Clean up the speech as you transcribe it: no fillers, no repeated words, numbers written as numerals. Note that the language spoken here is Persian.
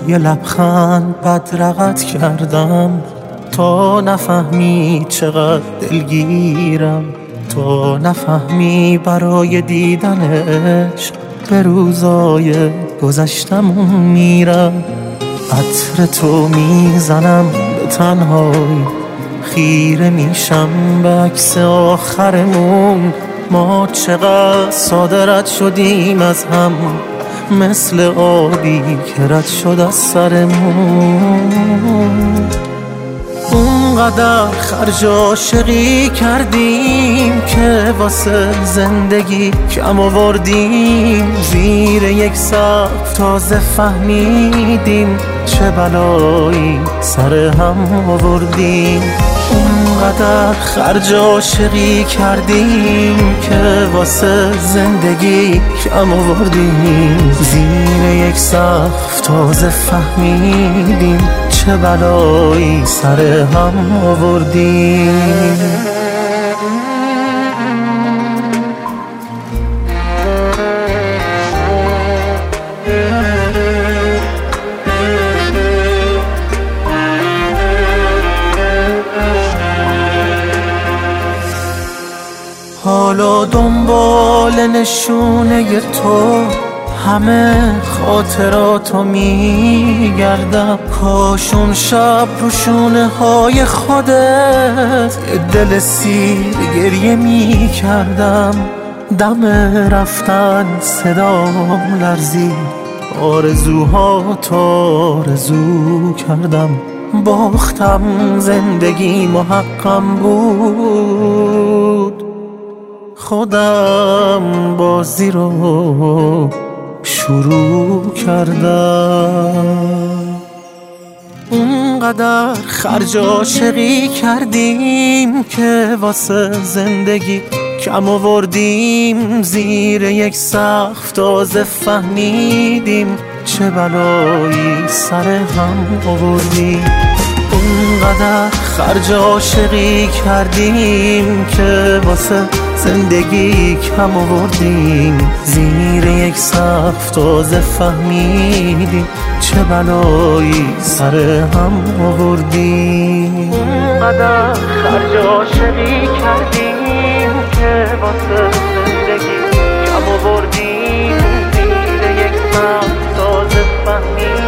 یه لبخند بدرقت کردم تا نفهمی چقدر دلگیرم، تا نفهمی برای دیدنش به روزای گذشتم میرم. عطر تو میزنم به تنهایی، خیره میشم به عکس آخرمون. ما چقدر ساده رد شدیم از هم، مثل آبی که رد شد از سرمون. اونقدر خرج عاشقی کردیم که واسه زندگی کم آوردیم. زیر یک سقف تازه فهمیدیم چه بلایی سر هم آوردیم. اونقدر خرج عاشقی کردیم که واسه زندگی کم آوردیم. زیر یک سقف تازه فهمیدیم چه بلایی سر هم آوردیم. حالا دنبال نشونه تو همه خاطراتو میگردم. کاشون شب رو شونه های خودت دل سیر گریه میکردم. دم رفتن صدام لرزید، آرزوها تو آرزو کردم. باختم زندگی محقم بود، خودم بازی رو شروع کردم. اونقدر خرج عاشقی کردیم که واسه زندگی کم آوردیم. زیر یک سقف تازه فهمیدیم چه بلایی سر هم آوردیم. اونقدر خرج عاشقی کردیم که واسه زندگی کم آوردیم. زیر یک سقف تازه فهمیدیم چه بلایی سر هم آوردیم. اونقدر خرج عاشقی کردیم که واسه زندگی کم آوردیم. زیر یک سقف تازه فهمیدیم